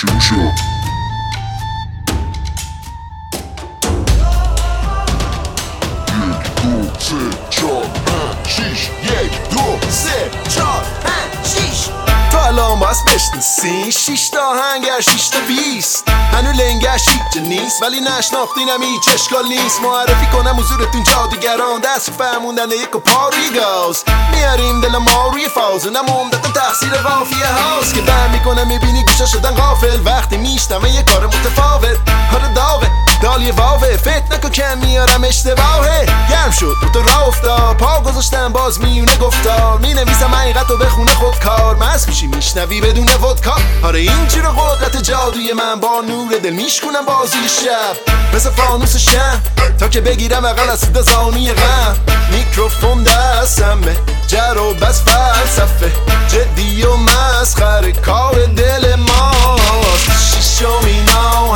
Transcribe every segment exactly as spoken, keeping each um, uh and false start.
شروع شد. یک دو سه چهار پنج شیش یک دو سه چهار پنج شیش تو الان باز بشنسی شیش تا هنگر شیش تا بیست هنو لنگر شیچه نیست ولی نشناختینم هیچ اشکال نیست. معرفی کنم حضورتون جادوگران دست فرموندن یک و پاریگاز میاریم دل ما روی فاز نموندتن تقصیر قافیه هاست که بر میکنم میبینی گوشه شدن غافل وقتی میشتم یه کار متفاوت هر داغه دالی واوه فکر نکن کم میارم اشتباهه گرم شد تو راه افتاد پا گذاشتم باز میونه گفتار مینویسم حقیقت رو بخونه خودکار مست میشی میشنوی بدون ودکا آره اینجور قدرت جادوی من با نور دل میشکنم بازی شب مثل فانوس شم تا که بگیرم اقل از صدا زانی غم میکروفون دستمه جر و بس فلسفه جدی و مسخره کار دل ماست شیشمین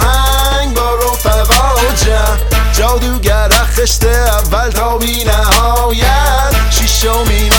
آهنگ با رفقا جمع جادوگر خشته اول تا بی نهایت شیشمین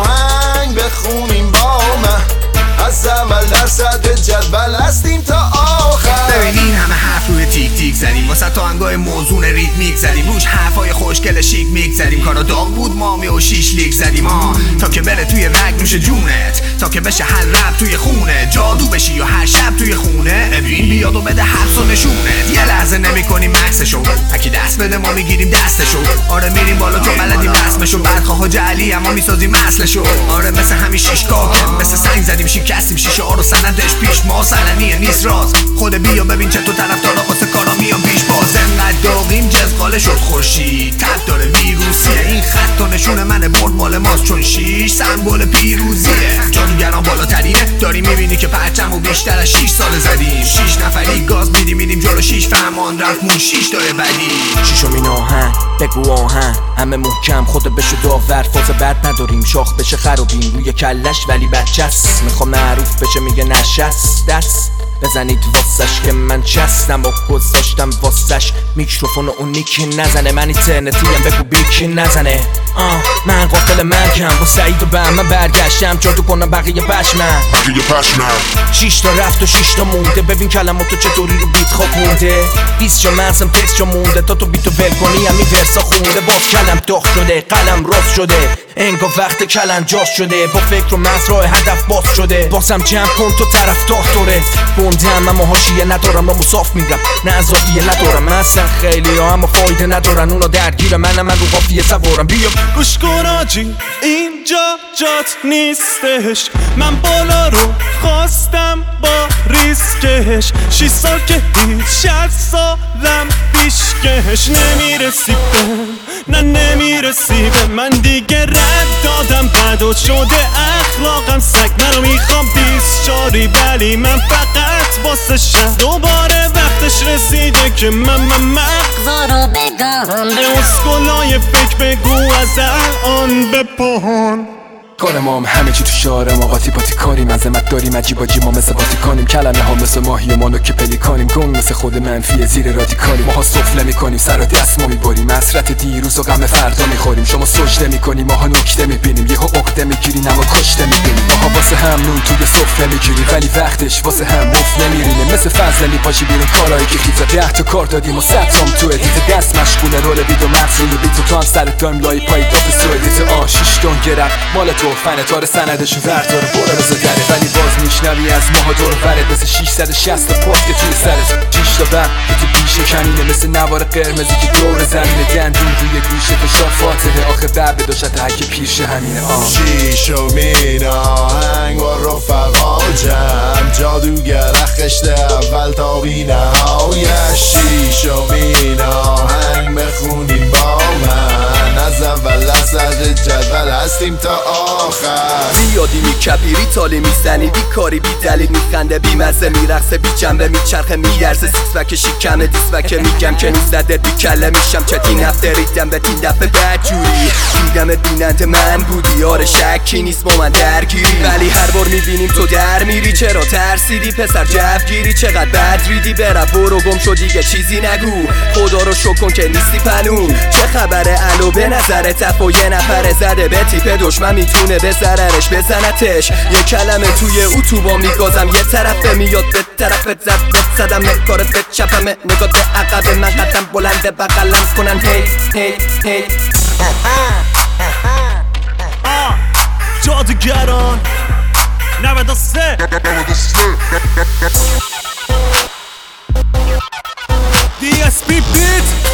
آهنگ بخونیم با من از اول در صدر جدول هستیم تا آخر. ببینین همه حرف روی تیک تیک زدیم واسه تا انگاه موزون ریتمیک زدیم روش حرفای خوشگل شیک میک زدیم کارا داغ بود مامی و شیش لیک زدیم ها تا که بره توی رگ نوش جونت تا که بشه هر رب توی خونه جادو بشی یا هر شب توی خونه ابین بیاد و بده حرف و نشونت یه لحظه نمی کنیم مکسشو اکی دست بده ما میگیریم دستشو آره میریم بالا تو بلدیم رسمشو بعد خواه جعلی اما میسازیم اصلشو آره مثل همین شیش کاکه مثل سنگ زدیم شکستیم شیشه ها رو سندش پیش ما سلنیه نیست راست خود بیا ببین چطور طرفدارا واسه کارا میان پیش باز انقدر داغیم جزقاله شد خورشید تب داره ویروسیه این خط و نشون من برد مال ماست چون شیش سمبل پیروزیه جادوگران بالاترینه داری میبینی که پرچم و بیشتر از شیش سال زدیم شیش نفری گاز میدیم میدیم جلو شیش فرمان رفت مون شیش داره بدی شیشمین آهنگ بگو آهنگ همه محکم خود بشو داور فاز بد نداریم شاخ بشه خرابیم روی کلش ولی بچست میخوام معروف بشه میگه نشست دست بزنید واسش که من چستم و گذاشتم واسش میکروفون و اون نیکی نزنه من اینترنتیم بگو بیکی نزنه آه من قافل مرگم با سعید و به من برگشتم جادو کنم بقیه پشمن بقیه پشمن شیش تا رفت و شیش تا مونده ببین کلماتو چطوری رو بیت خواب مونده بیست جا منسم تکس جا مونده تا تو بیتو ول کنی همین ورسا خونده باز کلم داغ شده قلم راست شده انگار وقت کلم جاش شده با فکر و مز راه هدف باز شده بازم جمع کن تو طرفدار دوره بوندم اما حاشیه ندارم و مصاف میرم نه اضافیه ندارم اصلا خیلی ها اما فایده ندارن اونا درگیر منم من رو قافیه سوارم بیا گوش کن آجی اینجا جات نیستش من بالا رو خواستم با ریسکش شیش سال که هیچ شد سالم پیشکش نمیرسی به نه نمیرسی به من دیگه رد دادم بد و شده اخلاقم سگ منو میخوام بیست چاری ولی من فقط واسه شد دوباره وقتش رسیده که من من مغزا رو بگم به اسکلای فکر بگو از الان به پهان کار ما هم همه چی تو شعار ما قاطی پاتی کاریم عظمت داریم عجیب عجیب ما مثل قاطی کلمه ها مثل ماهی و مانو که پلیکانیم گنگ مثل خود منفی زیر رادیکالیم ماها سفله میکنیم سر و دست ما میبریم حسرت دیروز و غم فردا میخوریم شما سجده میکنیم ماها نکته میبینیم یهو عقده میگیریم اما کشته میبینیم ماها واسه هم نون توی سفره میگیریم ولی وقتش واسه هم مفت نمیرینیم مثل فضل میپاشی بیرون کارایی که خیزا ده تا کار دادیم و صد تام تو ادیت دست مشغول رول ویدیو مغز روی بیت تو هم سر دایم لای پای داپ سو ادیت آ شیش دون گرفت مال تو فن تار سندش وردار برو بزدره ولی باز میشنوی از ماها دور ورد مثل ششصد و شصت پاس که توی سرت شیش تا بر که تو بیشه کمینه مثل نوار قرمزی که دور زمینه دندون روی گوشه فشار فاتحه آخه بر بداشت هک پیرشه همینه آه شیشمین آهنگ با رفقا جمع جادوگر خشته اول تا بی نهایت شیشمین آهنگ بخونیم با من از اول از صدر جدول هستیم تا آخر زیادی میکبیری تالی میزنی بی کاری بی دلیل میخنده بی مزه میرقصه بی جنبه میچرخه میارزه سیکس پک شکمه دیسپک میگم که نیزده بی کله میشم چتین هفته ریدم به تین دفعه بدجوری دیدم بیننده من بودی آره شکی نیست با من درگیری ولی هر بار میبینیم تو در میری چرا ترسیدی پسر جوگیری چقدر بد ریدی برا برو گم شو دیگه چیزی نگو خدا رو شکر کن که نیستی پنون چه خبره الو بنه نظر تف و یه نفر زده به تیپ دشمن میتونه به ضررش بزنتش. یه کلمه توی اتوبان میگازم یه طرفه میاد به طرف زد بزدم کارت به چپمه نگاه به عقب من قدم بلنده بغلم کنن هی هی هی جادوگران نود و سه دی اس پی بیت